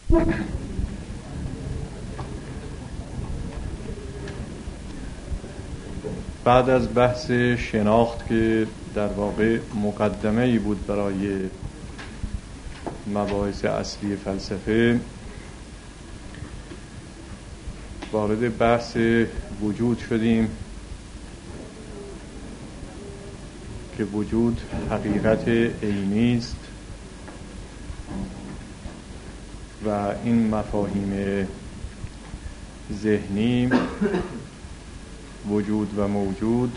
بعد از بحث شناخت که در واقع مقدمه‌ای بود برای مباحث اصلی فلسفه، وارد بحث وجود شدیم که وجود حقیقت عینی است و این مفاهیم ذهنی وجود و موجود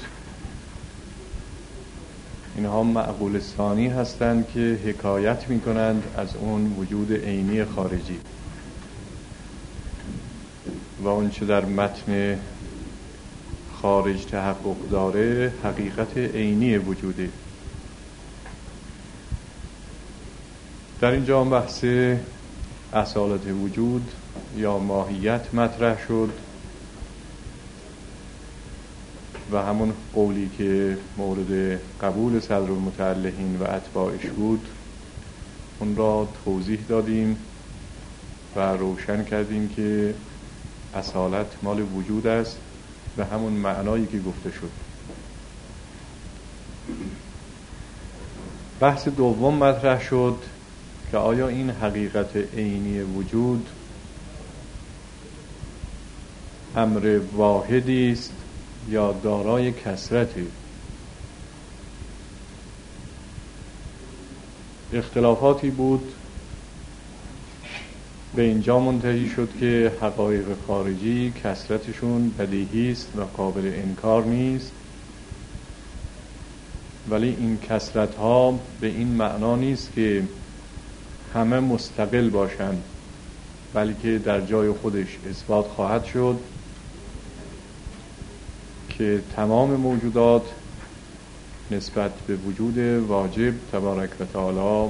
اینها معقول ثانی هستند که حکایت می کنند از اون وجود عینی خارجی و اون چه در متن خارج تحقق داره حقیقت عینی وجوده. در اینجا بحث اصالت وجود یا ماهیت مطرح شد و همون قولی که مورد قبول صدرالمتعلقین و اتباعش بود اون را توضیح دادیم و روشن کردیم که اصالت مال وجود است و همون معنایی که گفته شد. بحث دوم مطرح شد که آیا این حقیقت عینی وجود امر واحدی است یا دارای کثرتی؟ اختلافاتی بود، به اینجا منتهی شد که حقایق خارجی کثرتشون بدیهی است و قابل انکار نیست، ولی این کثرت ها به این معنا نیست که همه مستقل باشند، بلکه در جای خودش اثبات خواهد شد که تمام موجودات نسبت به وجود واجب تبارک و تعالی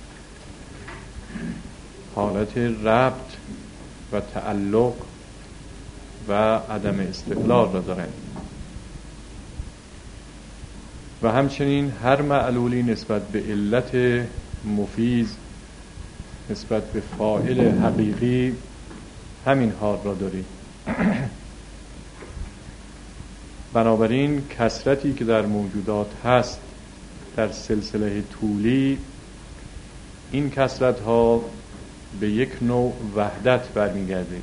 حالت ربط و تعلق و عدم استقلال را دارند و همچنین هر معلولی نسبت به علت مفیز، نسبت به فاعل حقیقی همین حال را دارید. بنابراین کثرتی که در موجودات هست در سلسله طولی، این کثرت ها به یک نوع وحدت برمیگرده،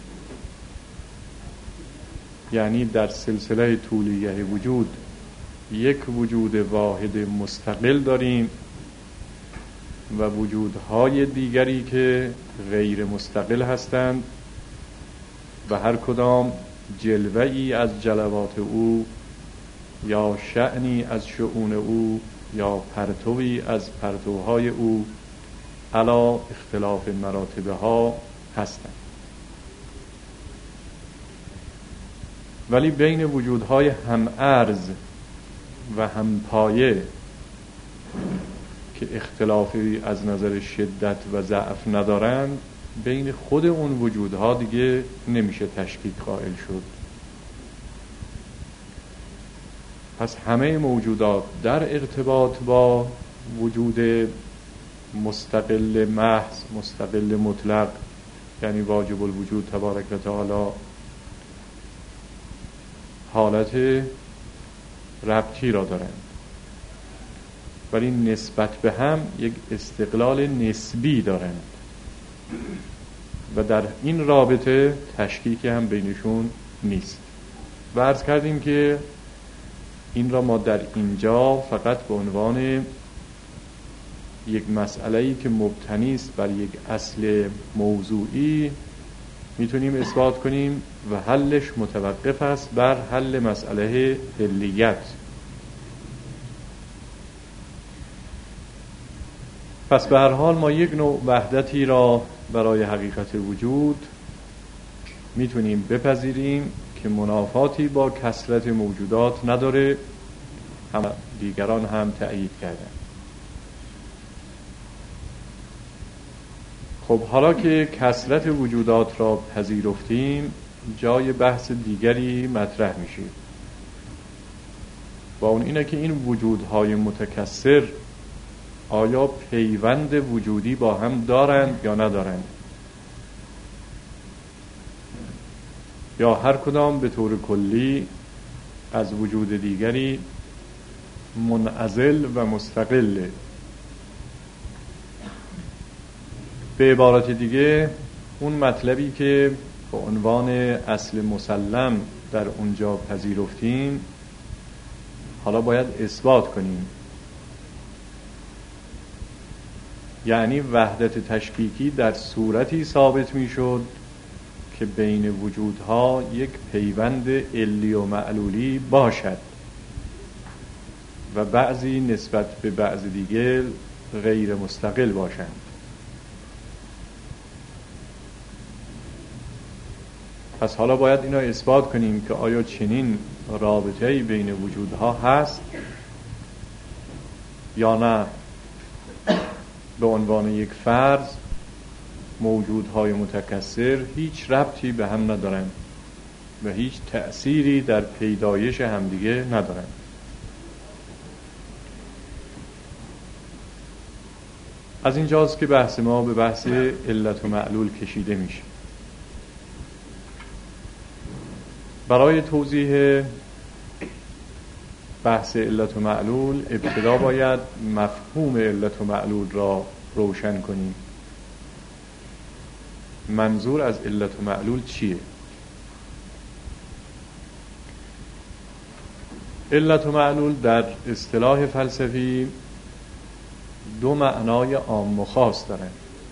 یعنی در سلسله طولیه وجود یک وجود واحد مستقل داریم و وجودهای دیگری که غیر مستقل هستند و هر کدام جلوه‌ای از جلوات او یا شأنی از شؤون او یا پرتوی از پرتوهای او علا اختلاف مراتبه ها هستند. ولی بین وجودهای هم عرض و هم پایه که اختلافی از نظر شدت و ضعف ندارند، بین خود اون وجودها دیگه نمیشه تشکیک قائل شد. پس همه موجودات در ارتباط با وجود مستقل محض، مستقل مطلق، یعنی واجب الوجود تبارک و تعالی، حالت ربطی را دارند، ولی نسبت به هم یک استقلال نسبی دارند و در این رابطه تشکیک هم بینشون نیست. و عرض کردیم که این را ما در اینجا فقط به عنوان یک مسئله‌ای که مبتنی است بر یک اصل موضوعی میتونیم اثبات کنیم و حلش متوقف است بر حل مسئله حلیت. پس به هر حال ما یک نوع وحدتی را برای حقیقت وجود میتونیم بپذیریم که منافاتی با کثرت موجودات نداره، هم دیگران هم تأیید کردن. خب حالا که کثرت وجودات را پذیرفتیم، جای بحث دیگری مطرح میشه و اون اینه که این وجودهای متکثر آیا پیوند وجودی با هم دارند یا ندارند؟ یا هر کدام به طور کلی از وجود دیگری منعزل و مستقل. به عبارت دیگه اون مطلبی که به عنوان اصل مسلم در اونجا پذیرفتیم حالا باید اثبات کنیم. یعنی وحدت تشکیکی در صورتی ثابت می شد که بین وجودها یک پیوند علی و معلولی باشد و بعضی نسبت به بعض دیگر غیر مستقل باشند. پس حالا باید اینا اثبات کنیم که آیا چنین رابطه‌ای بین وجودها هست یا نه. به عنوان یک فرض موجودهای متکثر هیچ ربطی به هم ندارند و هیچ تأثیری در پیدایش همدیگه ندارند. از اینجاست که بحث ما به بحث علت و معلول کشیده میشه. برای توضیح بحث علت و معلول ابتدا باید مفهوم علت و معلول را روشن کنیم. منظور از علت و معلول چیه؟ علت و معلول در اصطلاح فلسفی دو معنای عام و خاص دارند.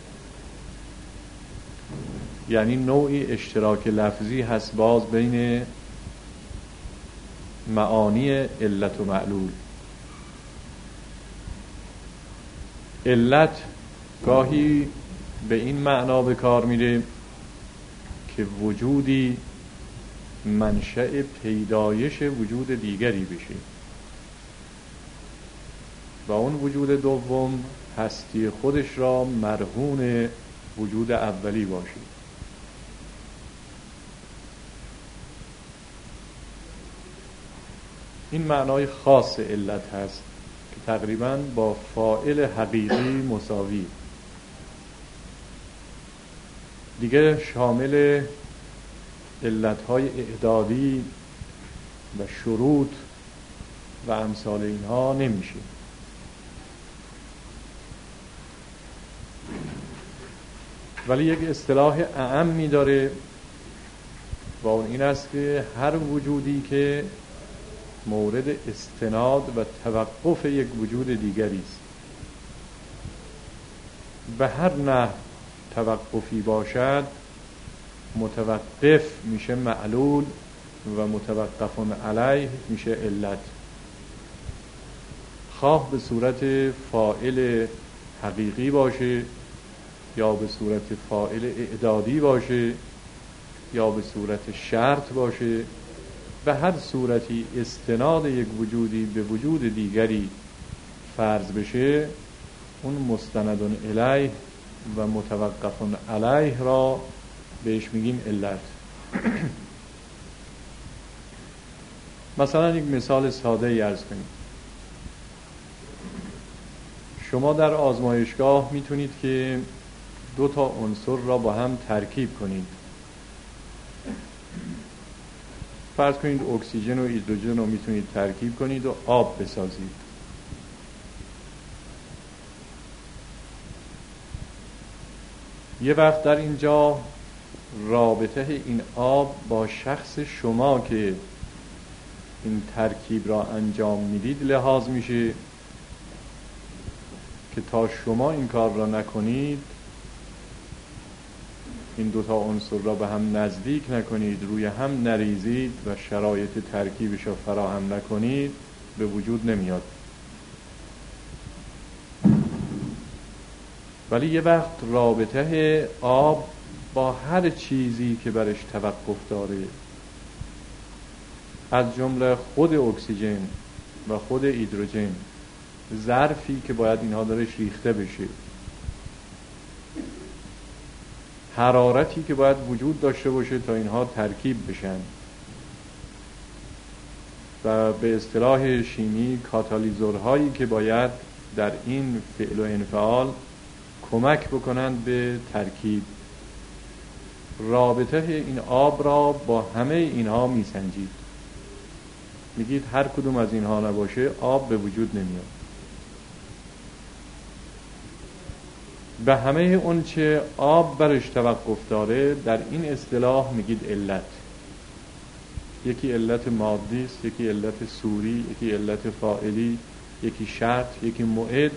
یعنی نوعی اشتراک لفظی هست باز بین معانی علت و معلول. علت گاهی به این معنا به کار میره که وجودی منشأ پیدایش وجود دیگری بشه و اون وجود دوم هستی خودش را مرهون وجود اولی باشه. این معنای خاص علت هست که تقریباً با فاعل حقیقی مساوی، دیگه شامل علتهای اعدادی و شروط و امثال اینها نمیشه. ولی یک اصطلاح اعمی داره و اون این است که هر وجودی که مورد استناد و توقف یک وجود دیگری است به هر نحو توقفی باشد متوقف میشه معلول و متوقف علیه میشه علت، خواه به صورت فاعل حقیقی باشه یا به صورت فاعل اعدادی باشه یا به صورت شرط باشه. به هر صورتی استناد یک وجودی به وجود دیگری فرض بشه اون مستند الیه و متوقف علیه را بهش میگیم علت. مثلا یک مثال ساده ای عرض کنیم. شما در آزمایشگاه میتونید که دو تا عنصر را با هم ترکیب کنید. فرض کنید اکسیژن و هیدروژن رو میتونید ترکیب کنید و آب بسازید. یه وقت در اینجا رابطه این آب با شخص شما که این ترکیب را انجام میدید لحاظ میشه که تا شما این کار را نکنید، این دوتا عنصر را به هم نزدیک نکنید، روی هم نریزید و شرایط ترکیبش را فراهم نکنید، به وجود نمیاد. ولی یه وقت رابطه آب با هر چیزی که برش توقف داره، از جمله خود اکسیژن و خود هیدروژن، ظرفی که باید اینها درش ریخته بشه، حرارتی که باید وجود داشته باشه تا اینها ترکیب بشن و به اصطلاح شیمی کاتالیزورهایی که باید در این فعل و انفعال کمک بکنند به ترکیب رابطه این آب را با همه اینها میسنجید. میگید هر کدوم از اینها نباشه آب به وجود نمیاد. به همه اون چه آب برش توقف داره در این اصطلاح میگید علت. یکی علت مادی است، یکی علت صوری، یکی علت فاعلی، یکی شرط، یکی موعد.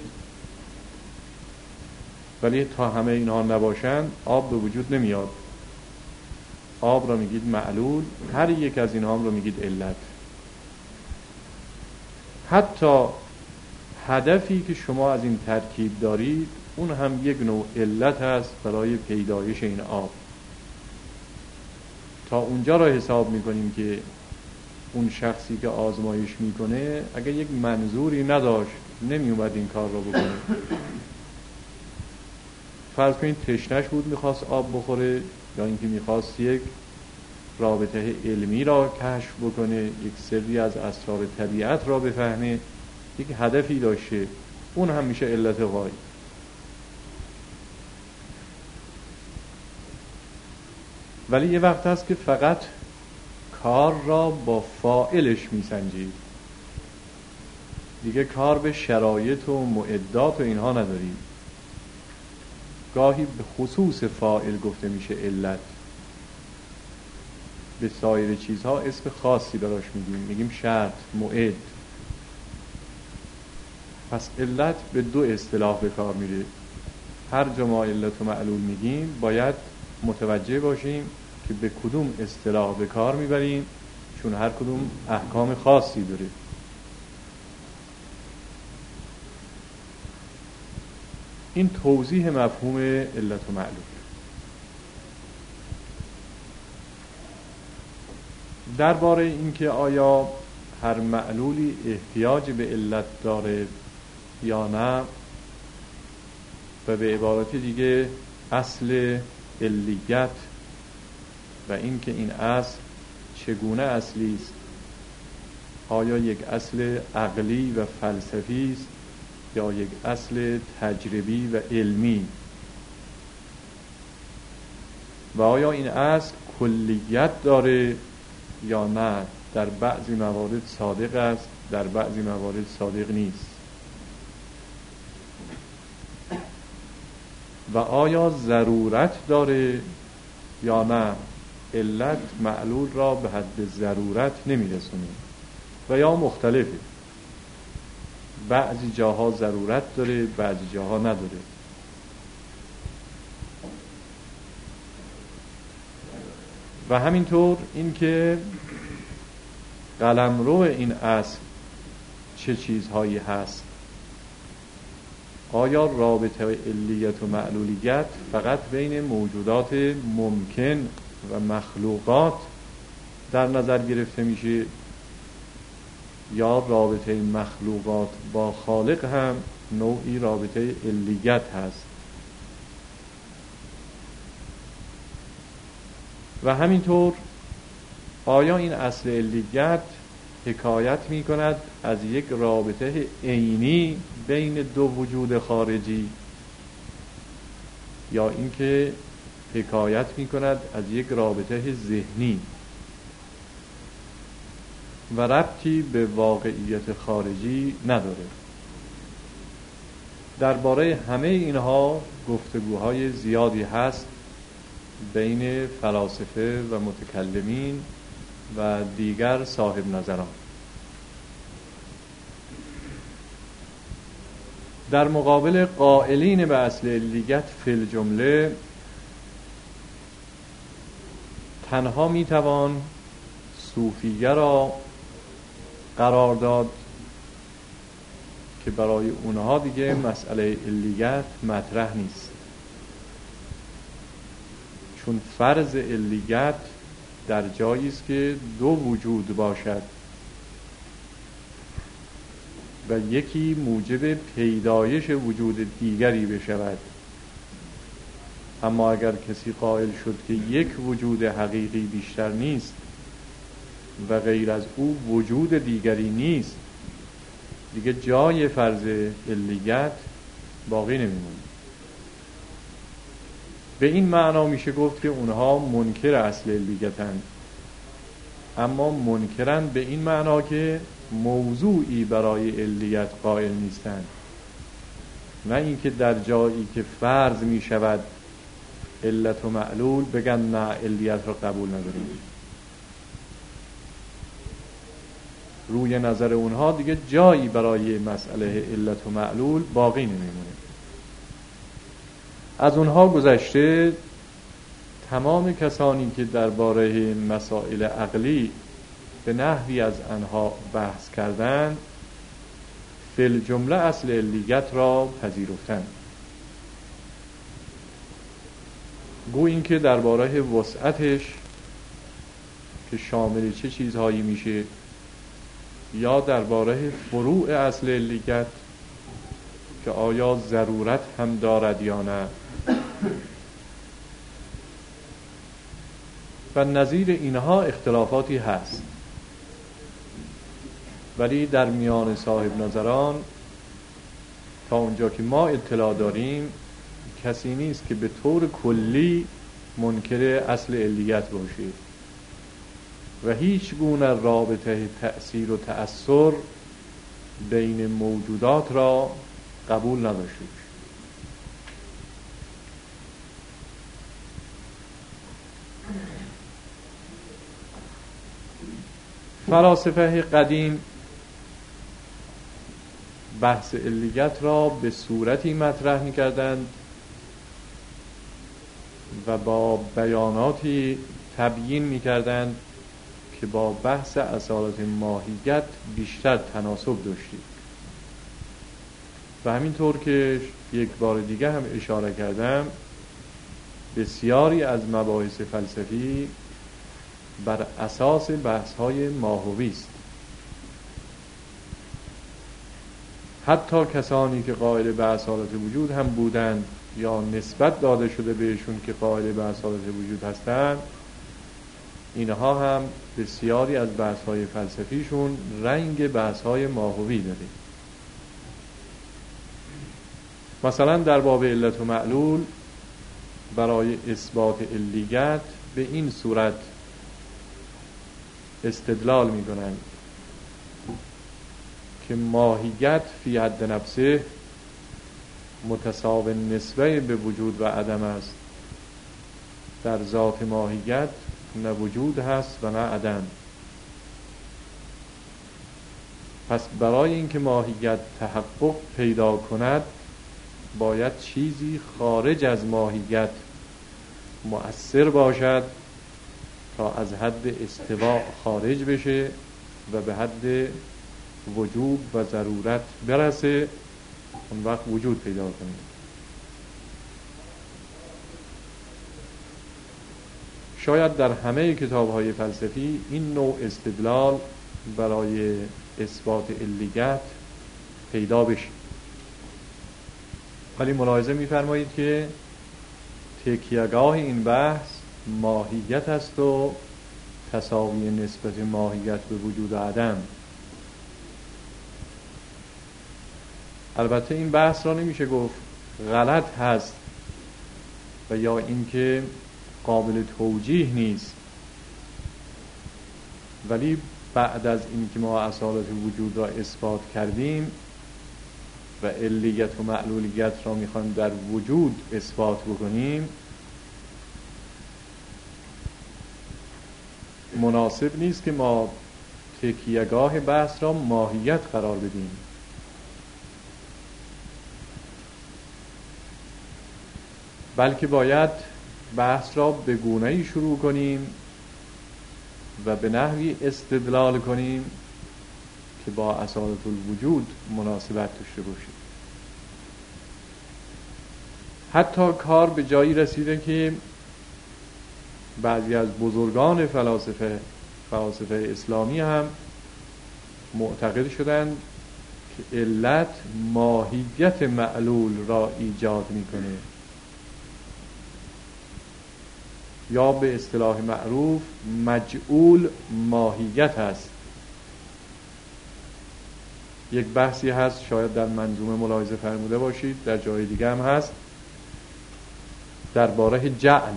ولی تا همه اینها نباشن آب به وجود نمیاد. آب را میگید معلول، هر یک از اینها رو میگید علت. حتی هدفی که شما از این ترکیب دارید اون هم یک نوع علت هست برای پیدایش این آب. تا اونجا را حساب میکنیم که اون شخصی که آزمایش میکنه اگر یک منظوری نداشت نمیومد این کار را بکنه. فرض کنید تشنش بود میخواست آب بخوره، یا اینکه میخواست یک رابطه علمی را کشف بکنه، یک سری از اسرار طبیعت را بفهمه، یک هدفی داشته، اون هم میشه علت غایی. ولی یه وقت هست که فقط کار را با فاعلش میسنجید، دیگه کار به شرایط و معدات و اینها نداریم. گاهی به خصوص فاعل گفته میشه علت، به سایر چیزها اسم خاصی براش میگیم شرط، موعد. پس علت به دو اصطلاح به کار میره. هر جا ما علت و معلول میگیم باید متوجه باشیم که به کدوم اصطلاح به کار میبریم، چون هر کدوم احکام خاصی داره. این توضیح مفهوم علت و معلول. درباره اینکه آیا هر معلولی احتیاج به علت داره یا نه، و به عبارت دیگه اصل علیت و اینکه این اصل چگونه اصلی است، آیا یک اصل عقلی و فلسفی است یا یک اصل تجربی و علمی، و آیا این اصل کلیت داره یا نه، در بعضی موارد صادق است، در بعضی موارد صادق نیست، و آیا ضرورت داره یا نه، علت معلول را به حد ضرورت نمیرسونه و یا مختلفه، بعضی جاها ضرورت داره بعضی جاها نداره. و همینطور اینکه قلمرو این اصل چه چیزهایی هست. آیا رابطه علیت و معلولیت فقط بین موجودات ممکن و مخلوقات در نظر گرفته میشه، یا رابطه مخلوقات با خالق هم نوعی رابطه علیت هست؟ و همینطور آیا این اصل علیت حکایت می کند از یک رابطه عینی بین دو وجود خارجی، یا اینکه حکایت می کند از یک رابطه ذهنی و ربطی به واقعیت خارجی نداره؟ درباره همه اینها گفتگوهای زیادی هست بین فلاسفه و متکلمین و دیگر صاحب نظران. در مقابل قائلین به اصل علیت فی الجمله تنها میتوان صوفیه را قرار داد که برای اونها دیگه مسئله علیت مطرح نیست، چون فرض علیت در جایی است که دو وجود باشد و یکی موجب پیدایش وجود دیگری بشود. اما اگر کسی قائل شد که یک وجود حقیقی بیشتر نیست و غیر از او وجود دیگری نیست، دیگه جای فرض علیت باقی نمیمونه. به این معنا میشه گفت که اونها منکر اصل علیتن، اما منکرن به این معنا که موضوعی برای علیت قائل نیستند، نه اینکه در جایی که فرض می شود علت و معلول بگن نه علیت را قبول نداریم. روی نظر اونها دیگه جایی برای مسئله علت و معلول باقی نمیمونه. از اونها گذشته تمام کسانی که درباره مسائل عقلی به نحوی از آنها بحث کردند فی الجمله اصل علیت را پذیرفتند. گو این که درباره وسعتش که شامل چه چیزهایی میشه یا درباره فروع اصل علیت که آیا ضرورت هم دارد یا نه و نظیر اینها اختلافاتی هست، ولی در میان صاحب نظران تا اونجا که ما اطلاع داریم کسی نیست که به طور کلی منکر اصل علیت باشه و هیچ گونه رابطه تأثیر و تأثر بین موجودات را قبول نداشته. فلاسفه قدیم بحث علیت را به صورتی مطرح می‌کردند و با بیاناتی تبیین می‌کردند که با بحث اصالت ماهیت بیشتر تناسب داشتی و همینطور که یک بار دیگه هم اشاره کردم بسیاری از مباحث فلسفی بر اساس بحث‌های ماهوی است. حتی کسانی که قائل به اصالت وجود هم بودند یا نسبت داده شده بهشون که قائل به اصالت وجود هستند، اینها هم بسیاری از بحث‌های فلسفیشون رنگ بحث‌های ماهوی داره. مثلا در باب علت و معلول برای اثبات علیت به این صورت استدلال می‌کنند که ماهیت فی حد نفسه متساوی نسبه به وجود و عدم است. در ذات ماهیت نه وجود هست و نه عدم. پس برای اینکه ماهیت تحقق پیدا کند باید چیزی خارج از ماهیت مؤثر باشد تا از حد استواء خارج بشه و به حد وجوب و ضرورت برسه، اون وقت وجود پیدا کنه. شاید در همه کتاب‌های فلسفی این نوع استدلال برای اثبات علیت پیدا بشه، ولی ملاحظه می‌فرمایید که تکیه‌گاه این بحث ماهیت است و تساوی نسبت ماهیت به وجود و عدم. البته این بحث را نمیشه گفت غلط هست و یا اینکه قابل توجیه نیست، ولی بعد از اینکه ما اصالت وجود را اثبات کردیم و علیت و معلولیت را میخوایم در وجود اثبات بکنیم، مناسب نیست که ما تکیه‌گاه بحث را ماهیت قرار بدیم، بلکه باید بحث را به گونه‌ای شروع کنیم و به نحوی استدلال کنیم که با اصالت الوجود مناسبت داشته باشیم. حتی کار به جایی رسیده که بعضی از بزرگان فلاسفه اسلامی هم معتقد شدند که علت ماهیت معلول را ایجاد میکنه، یا به اصطلاح معروف مجعول ماهیت هست. یک بحثی هست، شاید در منظومه ملاحظه فرموده باشید، در جای دیگه هم هست، درباره جعل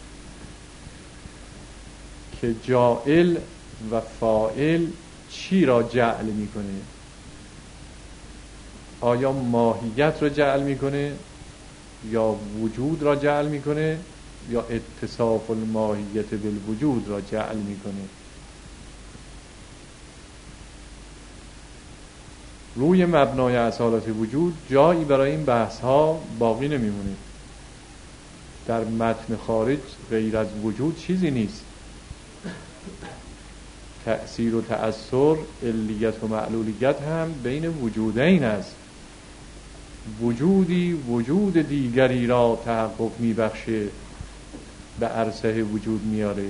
که جاعل و فاعل چی را جعل میکنه؟ آیا ماهیت را جعل میکنه یا وجود را جعل میکنه یا اتصاف الماهیت بالوجود را جعل میکنه؟ روی مبنای اصالت وجود جایی برای این بحث ها باقی نمیمونه. در متن خارج غیر از وجود چیزی نیست. تأثیر و تأثر، علیت و معلولیت هم بین وجودین است. وجودی وجود دیگری را تحقق میبخشه، به عرصه وجود میاره.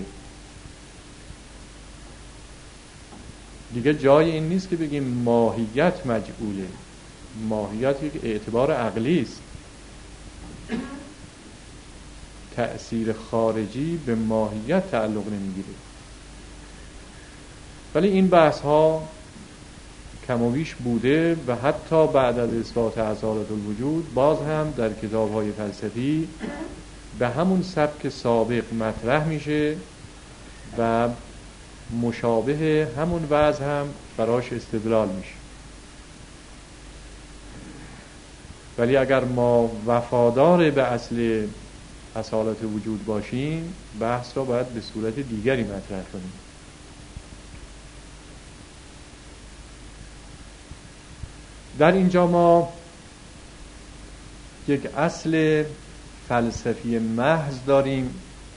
دیگه جای این نیست که بگیم ماهیت مجعوله. ماهیت یک اعتبار عقلی است. تأثیر خارجی به ماهیت تعلق نمیگیره. ولی این بحث ها کم و بیش بوده و حتی بعد از اثبات اصالت الوجود باز هم در کتاب های فلسفی به همون سبک سابق مطرح میشه و مشابه همون وضع هم براش استدلال میشه. ولی اگر ما وفادار به اصل اصالت وجود باشیم، بحث را باید به صورت دیگری مطرح کنیم. در اینجا ما یک اصل فلسفی محض داریم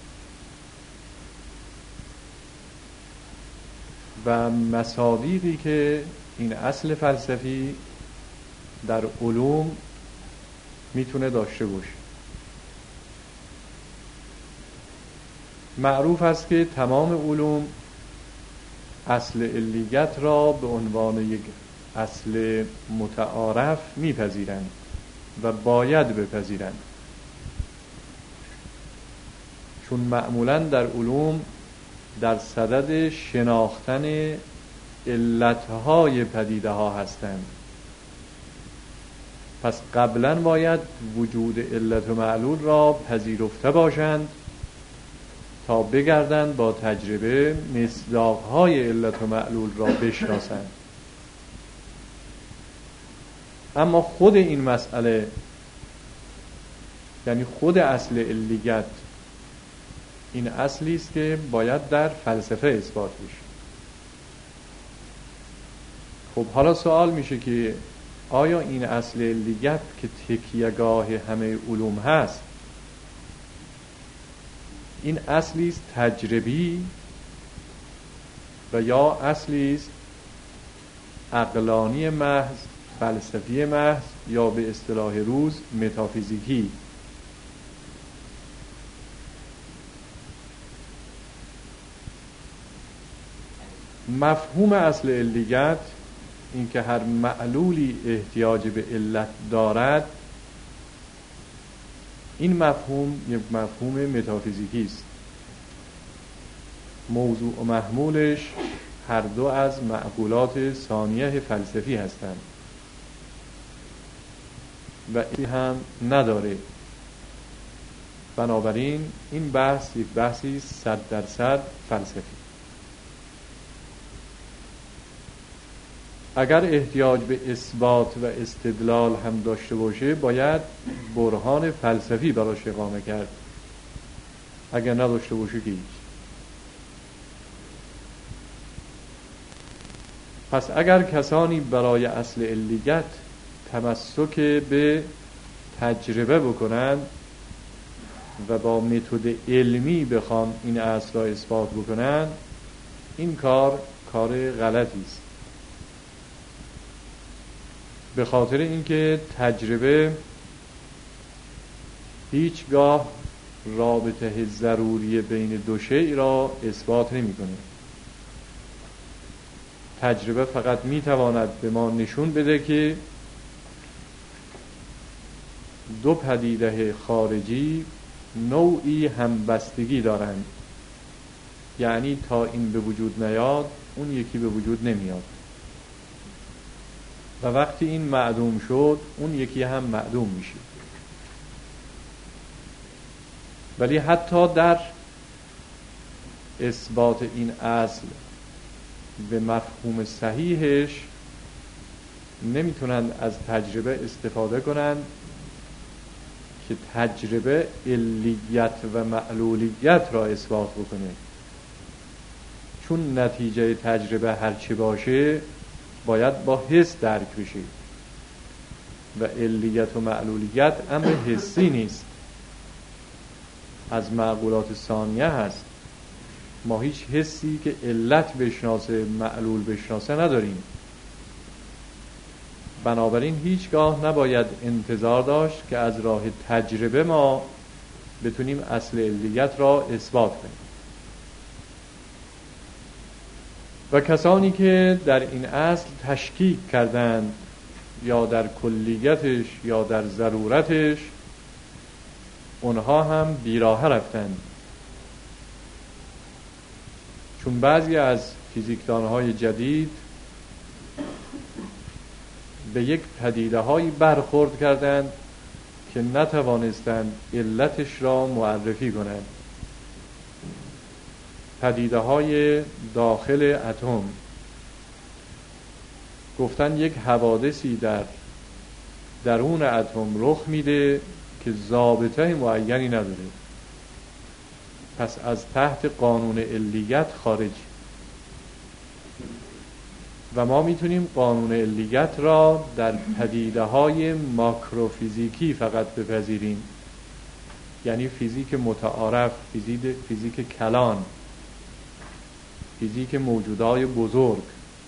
و مصادیقی که این اصل فلسفی در علوم میتونه داشته باشه. معروف است که تمام علوم اصل علیت را به عنوان یک اصل متعارف میپذیرند و باید بپذیرند، چون معمولاً در علوم در صدد شناختن علتهای پدیده ها هستند. پس قبلاً باید وجود علت و معلول را پذیرفته باشند تا بگردند با تجربه مصداقهای علت و معلول را بشناسند. اما خود این مسئله، یعنی خود اصل علیت، این اصلی است که باید در فلسفه اثبات بشه. خب حالا سوال میشه که آیا این اصل علیت که تکیه‌گاه همه علوم هست، این اصلی است تجربی و یا اصلی است عقلانی محض، فلسفی محض، یا به اصطلاح روز متافیزیکی؟ مفهوم اصل علیت، این که هر معلولی احتیاج به علت دارد، این مفهوم یک مفهوم متافیزیکی است. موضوع و محمولش هر دو از معقولات ثانیه فلسفی هستند و این هم نداره. بنابراین این بحث یک بحثی 100% فلسفی. اگر احتیاج به اثبات و استدلال هم داشته باشه، باید برهان فلسفی براش اقامه کرد. اگر نداشته باشه که هیچ. پس اگر کسانی برای اصل علیت تمسک به تجربه بکنند و با متد علمی بخوان این اصل را اثبات بکنند، این کار غلطی است. به خاطر اینکه تجربه هیچگاه رابطه ضروری بین دو شیء را اثبات نمی‌کنه. تجربه فقط میتواند به ما نشون بده که دو پدیده خارجی نوعی همبستگی دارند، یعنی تا این به وجود نیاد اون یکی به وجود نمیاد و وقتی این معدوم شد اون یکی هم معدوم میشه. ولی حتی در اثبات این اصل به مفهوم صحیحش نمیتونن از تجربه استفاده کنن که تجربه علیت و معلولیت را اثبات بکنه، چون نتیجه تجربه هرچی باشه باید با حس درک بشه و علیت و معلولیت امر حسی نیست، از معقولات ثانیه هست. ما هیچ حسی که علت بشناسه معلول بشناسه نداریم، بنابراین هیچگاه نباید انتظار داشت که از راه تجربه ما بتونیم اصل علیت را اثبات کنیم. و کسانی که در این اصل تشکیک کردند یا در کلیتش یا در ضرورتش، اونها هم بیراه رفتند، چون بعضی از فیزیکدانهای جدید به یک پدیده‌هایی برخورد کردند که نتوانستند علتش را معرفی کنند. پدیده‌های داخل اتم. گفتن یک حوادثی در درون اتم رخ میده که ضابطه معینی نداره، پس از تحت قانون علیت خارج، و ما میتونیم قانون علیت را در پدیده‌های ماکروفیزیکی فقط بپذیریم، یعنی فیزیک متعارف، فیزیک کلان، فیزیک موجودات بزرگ.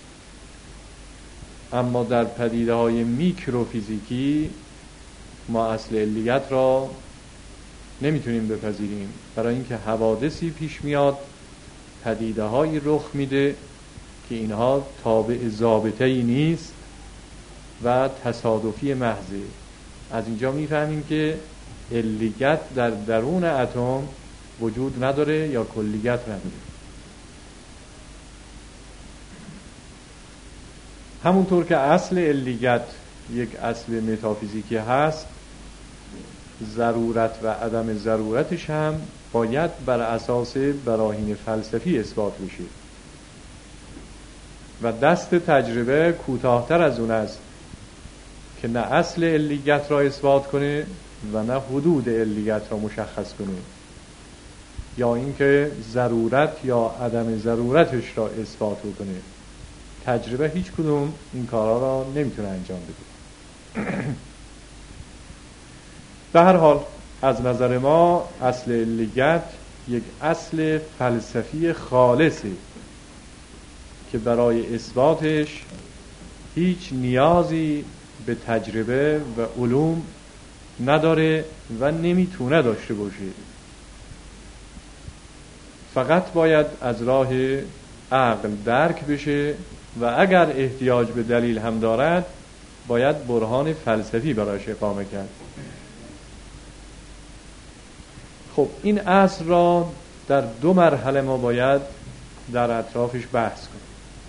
اما در پدیده‌های میکروفیزیکی ما اصل علیت را نمیتونیم بپذیریم، برای اینکه حوادثی پیش میاد، پدیده‌هایی رخ میده که اینها تابع ضابطه‌ای نیست و تصادفی محضه. از اینجا میفهمیم که علیت در درون اتم وجود نداره یا کلیت نداره. همونطور که اصل علیت یک اصل متافیزیکی هست، ضرورت و عدم ضرورتش هم باید بر اساس براهین فلسفی اثبات بشه و دست تجربه کوتاه‌تر از اون است که نه اصل علیت را اثبات کنه و نه حدود علیت را مشخص کنه، یا اینکه ضرورت یا عدم ضرورتش را اثبات کنه. تجربه هیچ کدوم این کارا را نمیتونه انجام بده. به هر حال از نظر ما اصل علیت یک اصل فلسفی خالصه که برای اثباتش هیچ نیازی به تجربه و علوم نداره و نمیتونه داشته باشه. فقط باید از راه عقل درک بشه و اگر احتیاج به دلیل هم دارد باید برهان فلسفی براش اقامه کرد. خب این اصل را در دو مرحله ما باید در اطرافش بحث کنیم.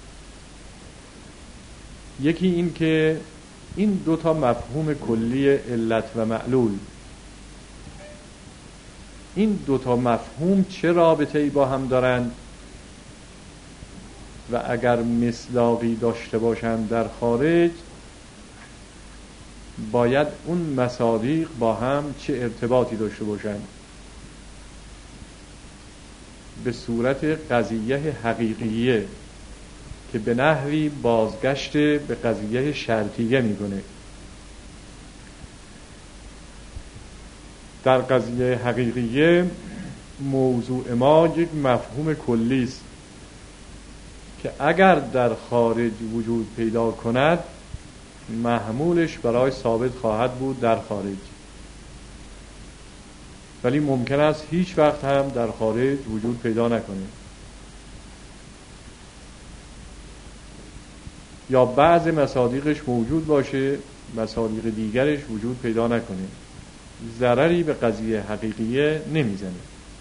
یکی این که این دو تا مفهوم کلی علت و معلول، این دو تا مفهوم چه رابطه‌ای با هم دارند و اگر مصداقی داشته باشند در خارج، باید اون مصادیق با هم چه ارتباطی داشته باشند به صورت قضیه حقیقیه که به نحوی بازگشت به قضیه شرطیه میکنه. در قضیه حقیقیه موضوع ما یک مفهوم کلی است که اگر در خارج وجود پیدا کند محمولش برای ثابت خواهد بود در خارج، ولی ممکن است هیچ وقت هم در خارج وجود پیدا نکنه، یا بعض مصادیقش موجود باشه مصادیق دیگرش وجود پیدا نکنه. ضرری به قضیه حقیقیه نمیزنه.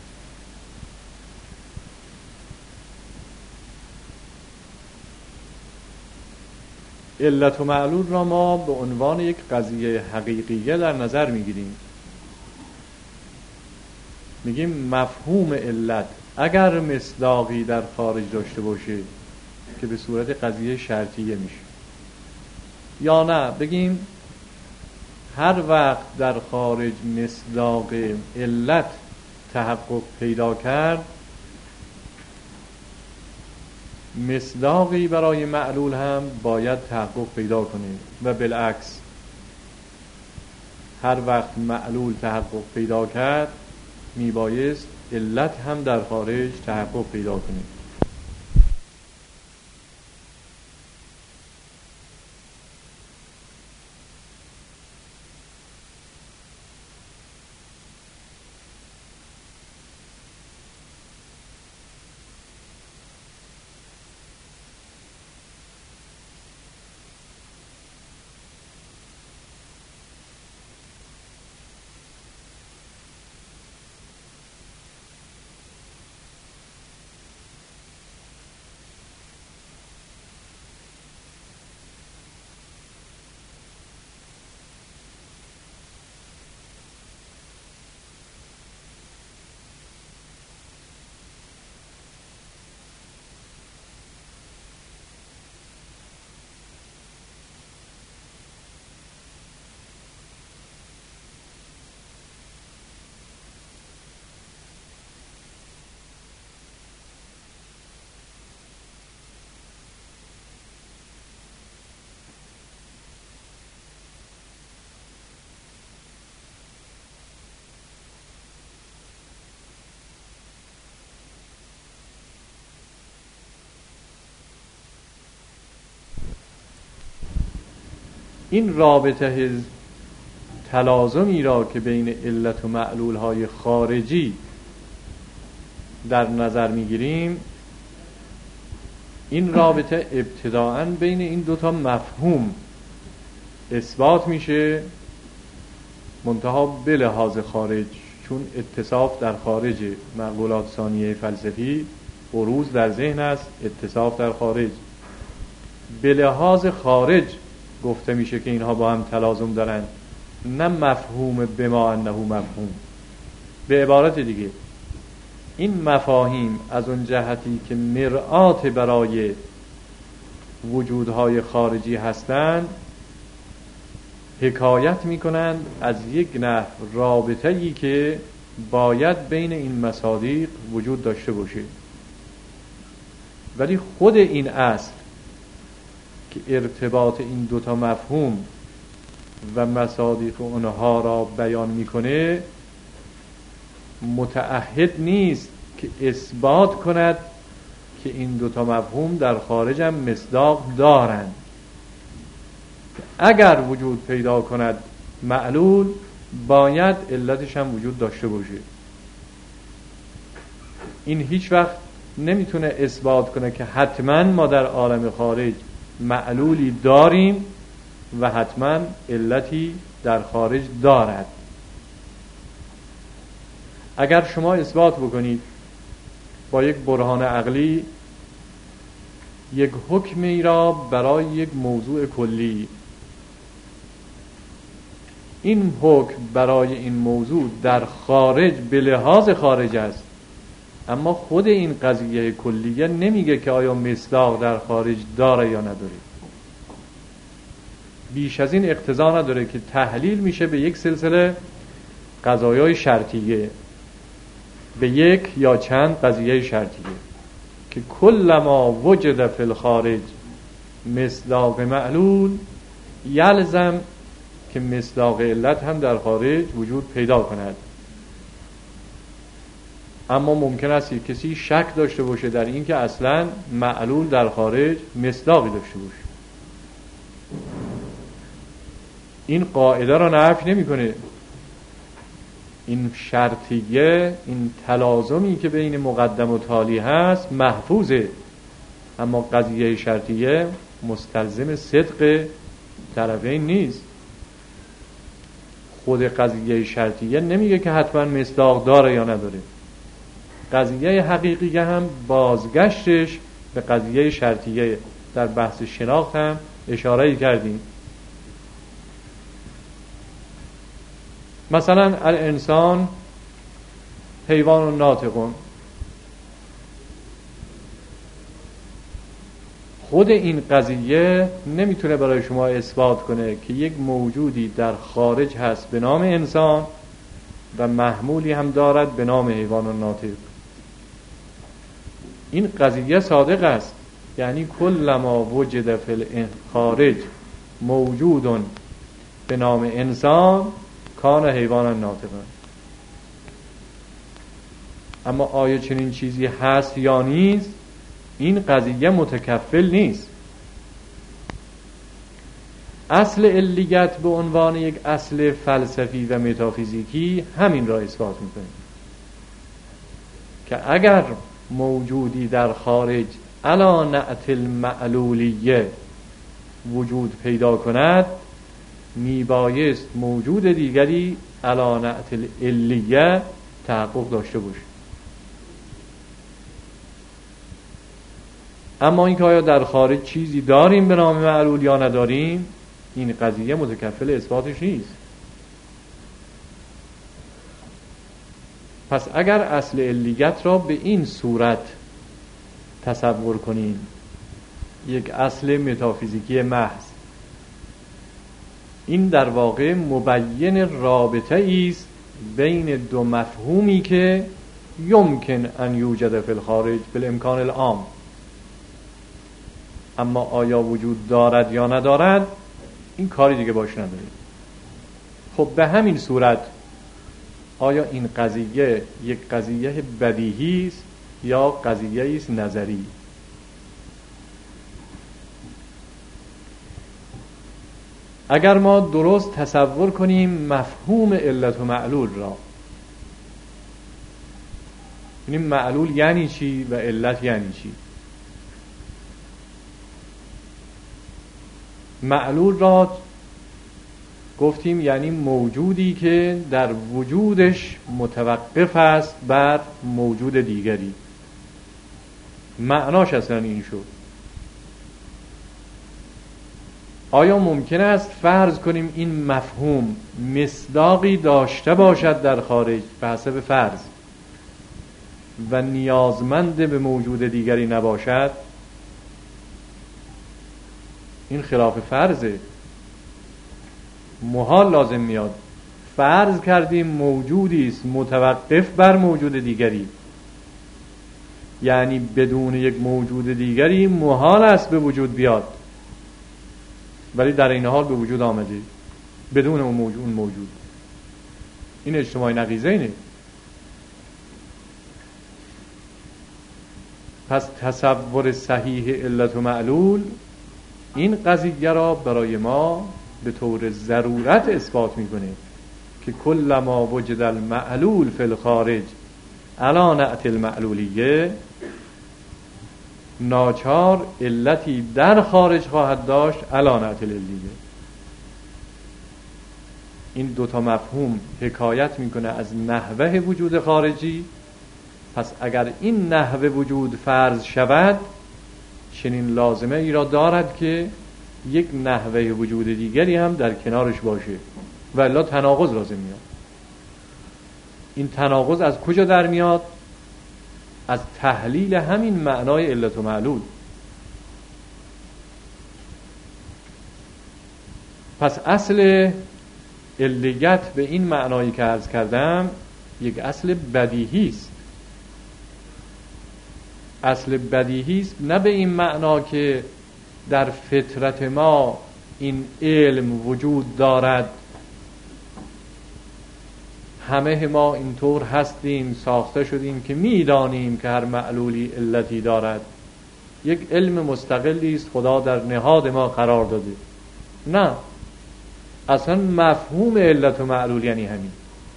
علت و معلول را ما به عنوان یک قضیه حقیقیه در نظر میگیریم میگیم مفهوم علت اگر مصداقی در خارج داشته باشه که به صورت قضیه شرطیه میشه، یا نه بگیم هر وقت در خارج مصداق علت تحقق پیدا کرد، مصداقی برای معلول هم باید تحقق پیدا کنه و بالعکس هر وقت معلول تحقق پیدا کرد میبایست علت هم در خارج تحقق پیدا کنه. این رابطه تلازمی را که بین علت و معلول های خارجی در نظر میگیریم، این رابطه ابتداءً بین این دوتا مفهوم اثبات میشه، منتها به لحاظ خارج، چون اتصاف در خارج معقولات ثانیه فلسفی بروز در ذهن است، اتصاف در خارج به لحاظ خارج گفته میشه که اینها با هم تلازم دارن، نه مفهوم بما انه مفهوم. به عبارت دیگه این مفاهیم از اون جهتی که مرآت برای وجودهای خارجی هستند حکایت میکنند از یک نحو رابطه‌ای که باید بین این مصادیق وجود داشته باشه، ولی خود این اصل که ارتباط این دوتا مفهوم و مصادیق اونها را بیان میکنه متعهد نیست که اثبات کند که این دوتا مفهوم در خارج هم مصداق دارند. اگر وجود پیدا کند معلول باید علتش هم وجود داشته باشه. این هیچ وقت نمیتونه اثبات کنه که حتما ما در عالم خارج معلولی داریم و حتما علتی در خارج دارد. اگر شما اثبات بکنید با یک برهان عقلی یک حکمی را برای یک موضوع کلی، این حکم برای این موضوع در خارج به لحاظ خارج است، اما خود این قضیه کلیه نمیگه که آیا مصداق در خارج داره یا نداره. بیش از این اقتضا نداره که تحلیل میشه به یک سلسله قضایای شرطیه، به یک یا چند قضیه شرطیه که کلما وجد فی الخارج مصداق معلول یلزم که مصداق علت هم در خارج وجود پیدا کند. اما ممکن است کسی شک داشته باشه در این که اصلا معلول در خارج مصداقی داشته باشه. این قاعده را نفی نمی‌کنه. این شرطیه، این تلازمی که بین مقدم و تالی هست محفوظه، اما قضیه شرطیه مستلزم صدق طرفین نیست. خود قضیه شرطیه نمیگه که حتما مصداق داره یا نداره. قضیه حقیقیه هم بازگشتش به قضیه شرطیه. در بحث شناخت هم اشاره کردیم. مثلا الانسان حیوان ناطقون. خود این قضیه نمیتونه برای شما اثبات کنه که یک موجودی در خارج هست به نام انسان و محمولی هم دارد به نام حیوان ناطق. این قضیه صادق است، یعنی کلما وجد فی الخارج موجود به نام انسان کان حیوان ناطقا. اما آیا چنین چیزی هست یا نیست، این قضیه متکفل نیست. اصل علیت به عنوان یک اصل فلسفی و متافیزیکی همین را اثبات میکنه که اگر موجودی در خارج علی نعت المعلولیه وجود پیدا کند، میبایست موجود دیگری علی نعت العلیه تحقق داشته باشه. اما اینکه آیا در خارج چیزی داریم به نام معلول یا نداریم، این قضیه متکفل اثباتش نیست. پس اگر اصل علیت را به این صورت تصور کنیم، یک اصل متافیزیکی محض، این در واقع مبین رابطه است بین دو مفهومی که یمکن ان یوجد فی الخارج بالامکان العام. اما آیا وجود دارد یا ندارد، این کاری دیگه باش نداره. خب به همین صورت آیا این قضیه یک قضیه بدیهی است یا قضیه است نظری؟ اگر ما درست تصور کنیم مفهوم علت و معلول را، ببینیم معلول یعنی چی و علت یعنی چی. معلول را گفتیم یعنی موجودی که در وجودش متوقف است بر موجود دیگری. معناش اصلا این شد. آیا ممکن است فرض کنیم این مفهوم مصداقی داشته باشد در خارج به حسب فرض و نیازمند به موجود دیگری نباشد؟ این خلاف فرضه، محال لازم میاد. فرض کردیم موجودی است متوقف بر موجود دیگری، یعنی بدون یک موجود دیگری محال است به وجود بیاد، ولی در این حال به وجود آمده بدون اون موجود. این اجتماعی نقیضه اینه. پس تصور صحیح علت و معلول این قضیه را برای ما به طور ضرورت اثبات میکنه که کل ما وجد المعلول فی الخارج علی نعت المعلولیه، ناچار علتی در خارج خواهد داشت علی نعت العلیه. این دوتا مفهوم حکایت میکنه از نحوه وجود خارجی. پس اگر این نحوه وجود فرض شود، چنین لازمه ای را دارد که یک نحوه وجود دیگری هم در کنارش باشه، و الا تناقض لازم میاد. این تناقض از کجا در میاد؟ از تحلیل همین معنای علت و معلول. پس اصل علیت به این معنایی که عرض کردم یک اصل بدیهی است. اصل بدیهی است نه به این معنا که در فطرت ما این علم وجود دارد، همه ما اینطور هستیم، ساخته شدیم که میدانیم که هر معلولی علتی دارد، یک علم مستقلی است خدا در نهاد ما قرار داده. نه، اصلا مفهوم علت و معلول یعنی همین.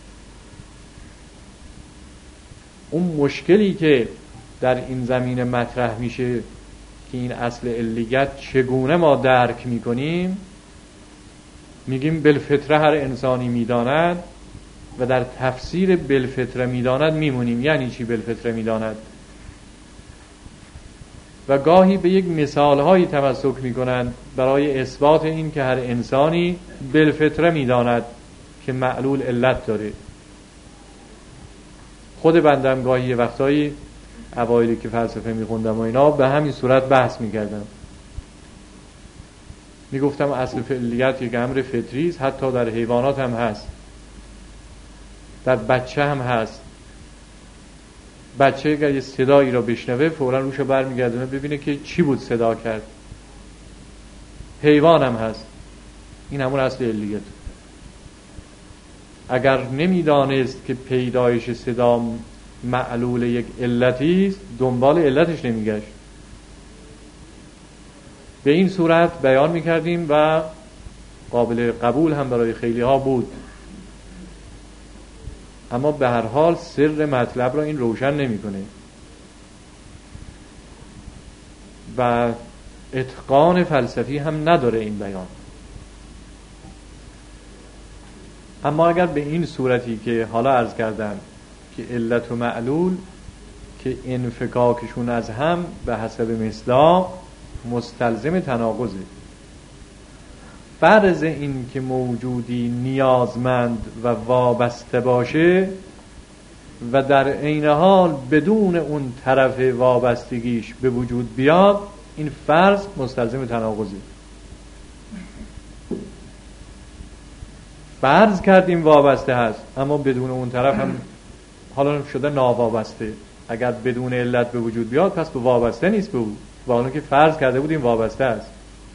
اون مشکلی که در این زمینه مطرح میشه که این اصل علیت چگونه ما درک میکنیم، میگیم بالفطره هر انسانی میداند و در تفسیر بالفطره میداند میمونیم. یعنی چی بالفطره میداند؟ و گاهی به یک مثالهایی تمسک میکنند برای اثبات این که هر انسانی بالفطره میداند که معلول علت داره. خود بندم گاهی یه وقتایی اوایلی که فلسفه میخوندم و اینا به همین صورت بحث میکردم، میگفتم اصل فعلیت یک امر فطری است، حتی در حیوانات هم هست، در بچه هم هست. بچه اگر یه صدایی را بشنوه فوراً روشو برمیگردونه ببینه که چی بود صدا کرد. حیوان هم هست، این همون اصل علیت. اگر نمیدانست که پیدایش صدا معلول یک علتی است، دنبال علتش نمیگشت. به این صورت بیان میکردیم و قابل قبول هم برای خیلی ها بود، اما به هر حال سر مطلب را این روشن نمیکنه و اتقان فلسفی هم نداره این بیان. اما اگر به این صورتی که حالا عرض کردم که علت و معلول که انفکاکشون از هم به حسب مصداق مستلزم تناقضه، فرض این که موجودی نیازمند و وابسته باشه و در عین حال بدون اون طرف وابستگیش به وجود بیاد، این فرض مستلزم تناقضه. فرض کردیم وابسته هست اما بدون اون طرف هم حالا شده ناوابسته. اگر بدون علت به وجود بیاد پس به وابسته نیست به او، با اون که فرض کرده بودیم وابسته است.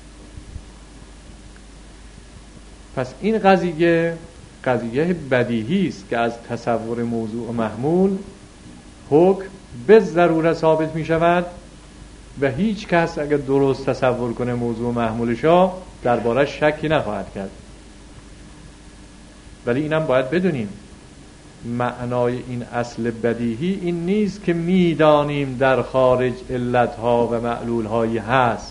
پس این قضیه بدیهی است که از تصور موضوع و محمول حکم به ضرورت ثابت می شود و هیچ کس اگر درست تصور کنه موضوع و محمولشا درباره شکی نخواهد کرد. ولی اینم باید بدونیم معنای این اصل بدیهی این نیست که میدانیم در خارج علتها و معلولهایی هست،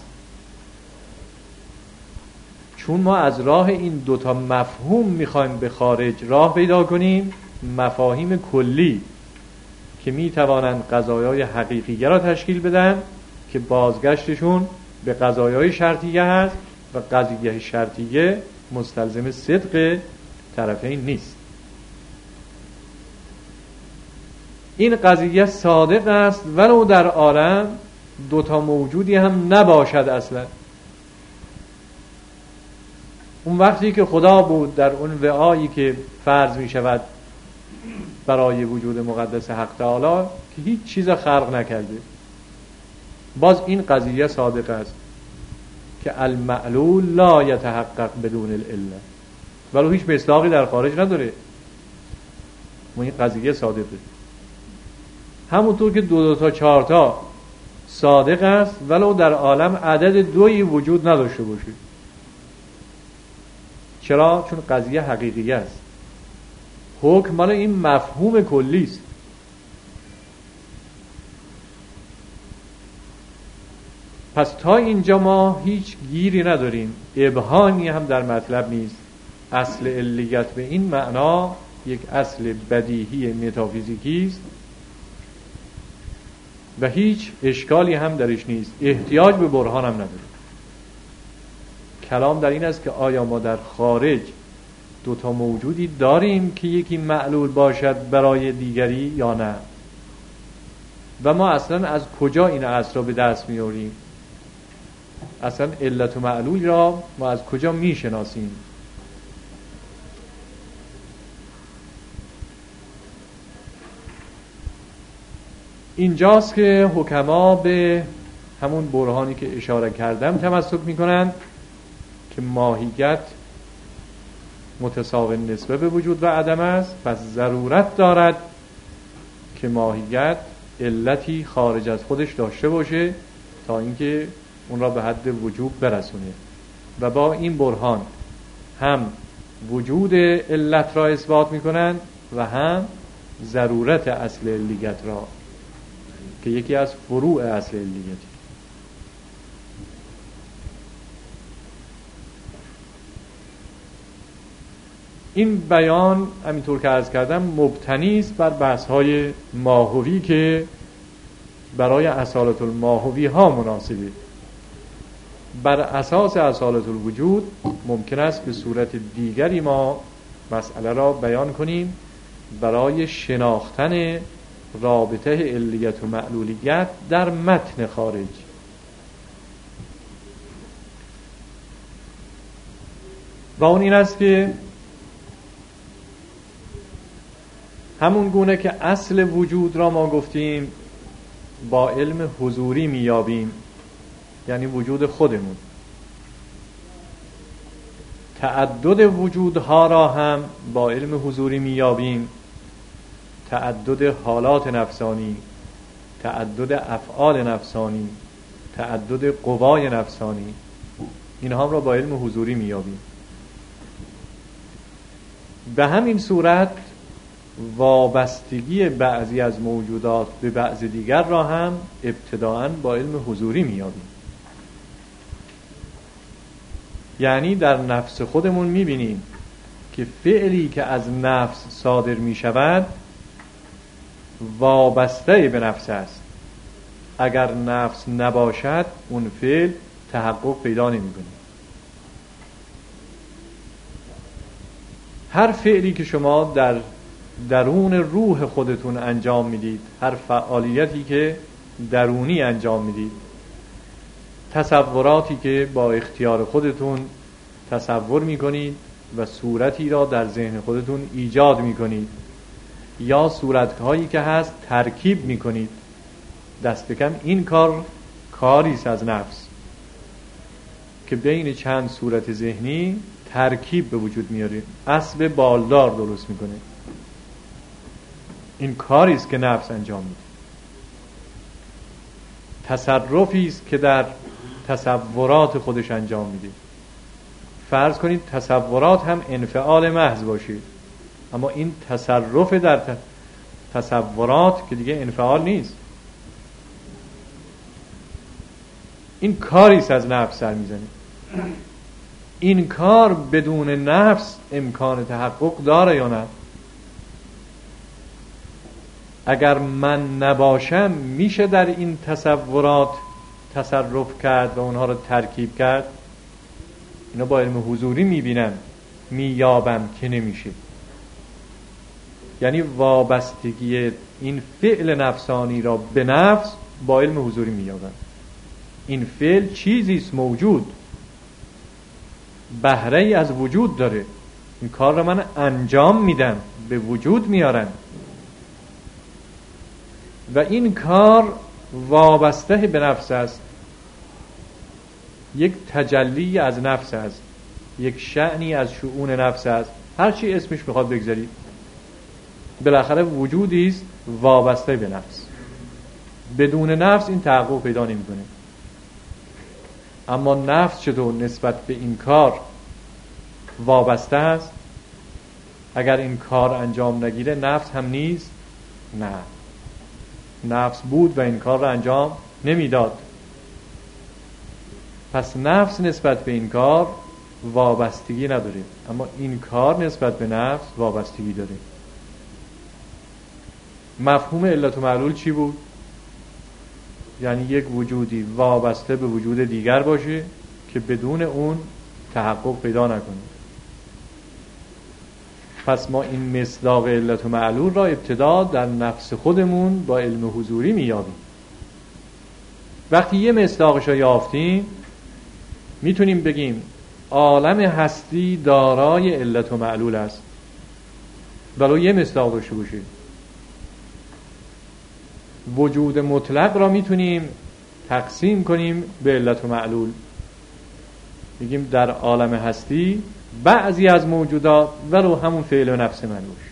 چون ما از راه این دوتا مفهوم میخوایم به خارج راه پیدا کنیم، مفاهیم کلی که میتوانند قضایای حقیقیه را تشکیل بدن که بازگشتشون به قضایای شرطیه هست و قضیه شرطیه مستلزم صدق طرفین نیست. این قضیه صادق است ولو در عالم دوتا موجودی هم نباشد اصلا. اون وقتی که خدا بود در اون وعایی که فرض می شود برای وجود مقدس حق تعالی که هیچ چیز خلق نکرده، باز این قضیه صادق است که المعلول لا یتحقق بدون العله، ولو هیچ مصداقی در خارج نداره و این قضیه صادقه. همونطور که 2 تا 4 تا صادق است ولو در عالم عدد 2 وجود نداشته باشه. چرا؟ چون قضیه حقیقی است. حکم مال این مفهوم کلی است. پس تا اینجا ما هیچ گیری نداریم، ابهامی هم در مطلب نیست. اصل علیت به این معنا یک اصل بدیهی متافیزیکی است و هیچ اشکالی هم درش نیست، احتیاج به برهان هم نداره. کلام در این است که آیا ما در خارج 2 تا موجودی داریم که یکی معلول باشد برای دیگری یا نه، و ما اصلا از کجا این اصل را به دست میاریم؟ اصلا علت و معلول را ما از کجا میشناسیم؟ اینجاست که حکما به همون برهانی که اشاره کردم تمسک میکنند که ماهیت متساوی نسبه به وجود و عدم است، پس ضرورت دارد که ماهیت علتی خارج از خودش داشته باشه تا اینکه اون را به حد وجوب برسونه. و با این برهان هم وجود علت را اثبات میکنند و هم ضرورت اصل علیت را که یکی از فروع اصل علیتی. این بیان همینطور که عرض کردم مبتنی است بر بحث‌های ماهوی که برای اصالت الماهوی ها مناسبه. بر اساس اصالت الوجود ممکن است به صورت دیگری ما مسئله را بیان کنیم برای شناختن رابطه علیت و معلولیت در متن خارج. و اون این است که همون گونه که اصل وجود را ما گفتیم با علم حضوری میابیم، یعنی وجود خودمون، تعدد وجودها را هم با علم حضوری میابیم، تعدد حالات نفسانی، تعدد افعال نفسانی، تعدد قوای نفسانی، اینها را با علم حضوری میابیم. به همین صورت وابستگی بعضی از موجودات به بعض دیگر را هم ابتداءً با علم حضوری میابیم. یعنی در نفس خودمون میبینیم که فعلی که از نفس صادر میشود وابسته به نفس است. اگر نفس نباشد اون فعل تحقق پیدا نمیکنه. هر فعلی که شما در درون روح خودتون انجام میدید، هر فعالیتی که درونی انجام میدید، تصوراتی که با اختیار خودتون تصور میکنید و صورتی را در ذهن خودتون ایجاد میکنید یا صورتهایی که هست ترکیب میکنید، دست کم این کاری است از نفس که بین چند صورت ذهنی ترکیب به وجود میاره، اسب بالدار درست میکنه. این کاری است که نفس انجام میده. تصرفی است که در تصورات خودش انجام میده. فرض کنید تصورات هم انفعال محض باشید، اما این تصرف در تصورات که دیگه انفعال نیست، این کاری است از نفس سر میزنه. این کار بدون نفس امکان تحقق داره یا نه؟ اگر من نباشم میشه در این تصورات تصرف کرد و اونها رو ترکیب کرد؟ اینا با علم حضوری میبینم، مییابم که نمیشه. یعنی وابستگی این فعل نفسانی را به نفس با علم حضوری مییابم. این فعل چیزیست موجود، بهره ای از وجود داره، این کار را من انجام میدم، به وجود میارم و این کار وابسته به نفس است، یک تجلی از نفس است، یک شأنی از شؤون نفس است، هر چی اسمش میخواد بگذارید، بالاخره وجودی است وابسته به نفس. بدون نفس این تحقق پیدا نمیکنه. اما نفس چطور نسبت به این کار وابسته است؟ اگر این کار انجام نگیره نفس هم نیست؟ نه، نفس بود و این کار را انجام نمیداد. پس نفس نسبت به این کار وابستگی نداره، اما این کار نسبت به نفس وابستگی داره. مفهوم علت و معلول چی بود؟ یعنی یک وجودی وابسته به وجود دیگر باشه که بدون اون تحقق پیدا نکنه. پس ما این مصداق علت و معلول را ابتدا در نفس خودمون با علم حضوری میابیم. وقتی یه مصداقش رو یافتیم میتونیم بگیم عالم هستی دارای علت و معلول است، ولو یه مصداق داشته باشه. وجود مطلق را میتونیم تقسیم کنیم به علت و معلول، میگیم در عالم هستی بعضی از موجودات ولو همون فعل و نفس من باشه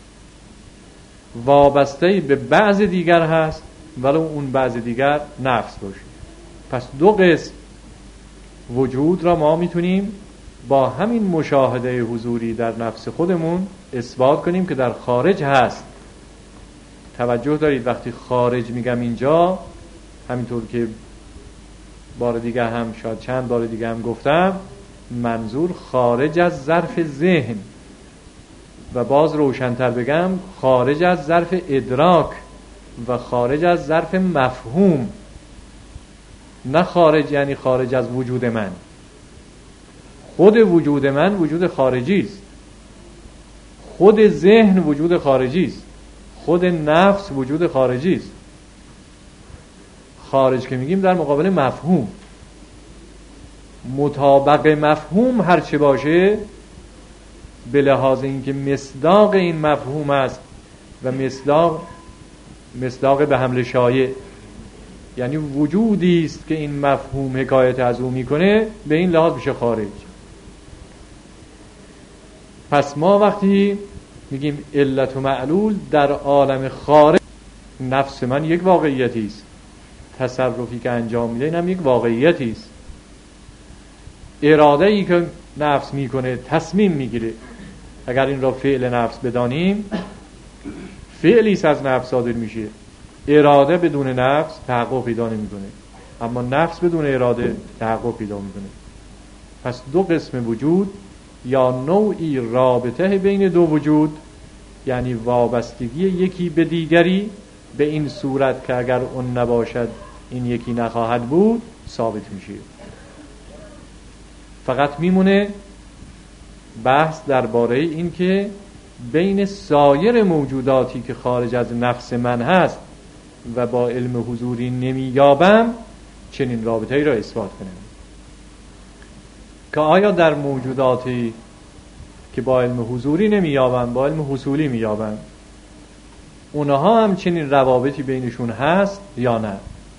وابسته به بعض دیگر هست، ولو اون بعض دیگر نفس باشه. پس دو قسم وجود را ما میتونیم با همین مشاهده حضوری در نفس خودمون اثبات کنیم که در خارج هست. توجه دارید وقتی خارج میگم اینجا، همینطور که بار دیگه هم شاید چند بار دیگه هم گفتم، منظور خارج از ظرف ذهن و باز روشن‌تر بگم خارج از ظرف ادراک و خارج از ظرف مفهوم، نه خارج یعنی خارج از وجود من. خود وجود من وجود خارجی است، خود ذهن وجود خارجی است، خود نفس وجود خارجی است. خارج که میگیم در مقابل مفهوم، مطابق مفهوم هر چه باشه به لحاظ اینکه مصداق این مفهوم است و مصداق به حمل شایع، یعنی وجودی است که این مفهوم حکایت از او میکنه، به این لحاظ میشه خارج. پس ما وقتی میگیم علت و معلول در عالم خارج، نفس من یک واقعیتی است، تصرفی که انجام میده اینم یک واقعیتی است، اراده ای که نفس میکنه، تصمیم میگیره. اگر این را فعل نفس بدانیم، فعلی است از نفس صادر میشه. اراده بدون نفس تحقق پیدا نمیکنه، اما نفس بدون اراده تحقق پیدا میکنه. پس دو قسم وجود یا نوعی رابطه بین دو وجود، یعنی وابستگی یکی به دیگری به این صورت که اگر اون نباشد این یکی نخواهد بود، ثابت میشه. فقط میمونه بحث درباره این که بین سایر موجوداتی که خارج از نفس من هست و با علم حضوری نمییابم چنین رابطه‌ای را اثبات کنم، که آیا در موجوداتی که با علم حضوری نمییابم، با علم حصولی مییابم، اونها هم چنین روابطی بینشون هست یا نه.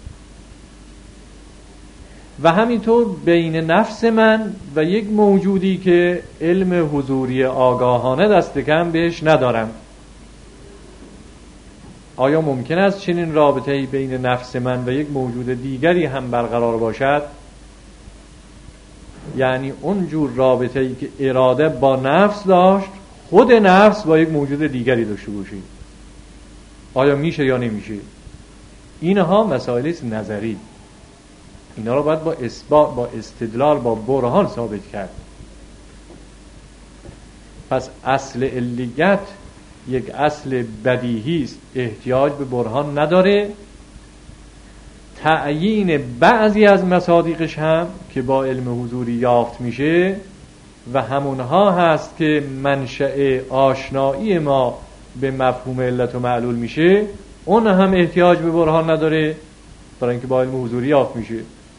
و همینطور بین نفس من و یک موجودی که علم حضوری آگاهانه دست کم بهش ندارم، آیا ممکن است چنین رابطه‌ای بین نفس من و یک موجود دیگری هم برقرار باشد؟ یعنی اونجور رابطه‌ای که اراده با نفس داشت، خود نفس با یک موجود دیگری داشته باشه، آیا میشه یا نمیشه؟ اینها مسائل است نظری، اینا رو باید با اثبات، با استدلال، با برهان ثابت کرد. پس اصل علیت یک اصل بدیهی است، احتیاج به برهان نداره. تعیین بعضی از مصادیقش هم که با علم حضوری یافت میشه و همونها هست که منشأ آشنایی ما به مفهوم علت و معلول میشه، اون هم احتیاج به برهان نداره برای اینکه با علم حضوری یافت میشه.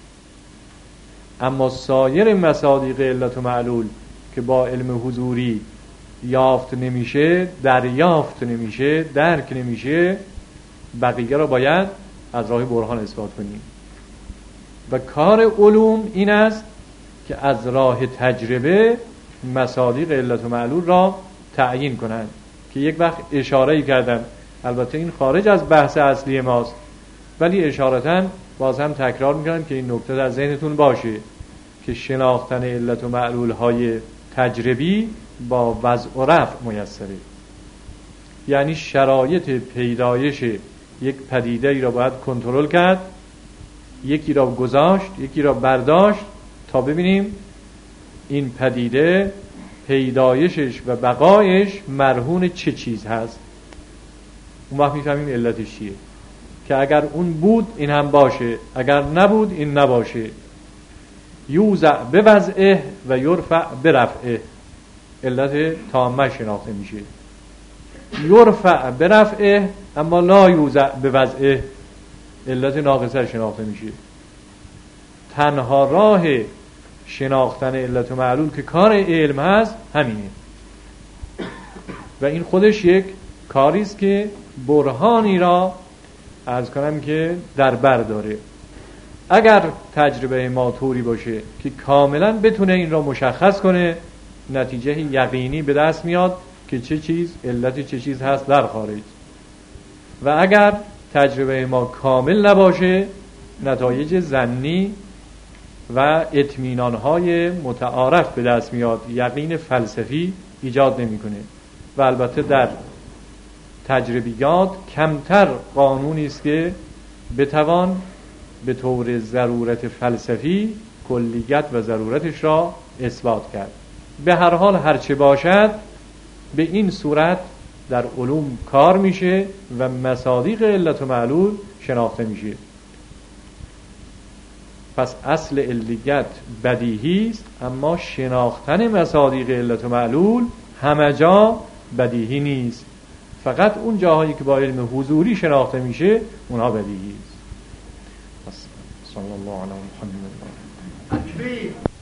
اما سایر مصادیق علت و معلول که با علم حضوری یافت نمیشه، دریافت نمیشه، درک نمیشه، بقیه را باید از راه برهان اثبات کنیم. و کار علوم این است که از راه تجربه مصادیق علت و معلول را تعیین کنند، که یک وقت اشاره‌ای کردم، البته این خارج از بحث اصلی ماست، ولی اشارتاً باز هم تکرار میکنم که این نکته در ذهنتون باشه که شناختن علت و معلول های تجربی با وضع و رفع میسره. یعنی شرایط پیدایش یک پدیده ای را باید کنترل کرد، یکی را گذاشت، یکی را برداشت، تا ببینیم این پدیده پیدایشش و بقایش مرهون چه چیز هست. اون وقت میفهمیم علتش چیه، که اگر اون بود این هم باشه، اگر نبود این نباشه. یوزع به وضعه و یرفع به رفعه، علت تامه شناخته میشه. یرفع به رفعه اما لا یوزع به وضعه، علت ناقصه شناخته میشه. تنها راه شناختن علت و معلول که کار علم هست همینه، و این خودش یک کاری است که برهانی را عرض کنم که در بر داره. اگر تجربه ما طوری باشه که کاملا بتونه این را مشخص کنه، نتیجه یقینی به دست میاد که چه چیز علت چه چیز هست در خارج. و اگر تجربه ما کامل نباشه، نتایج ظنی و اطمینان‌های متعارف به دست میاد، یقین فلسفی ایجاد نمی‌کنه. و البته در تجربیات کمتر قانونی است که بتوان به طور ضرورت فلسفی کلیت و ضرورتش را اثبات کرد. به هر حال هرچه باشد به این صورت در علوم کار میشه و مصادیق علت و معلول شناخته میشه. پس اصل علیت بدیهی است، اما شناختن مصادیق علت و معلول همه جا بدیهی نیست. فقط اون جاهایی که با علم حضوری شناخته میشه اونها بدیهی است. صلی الله علی محمد.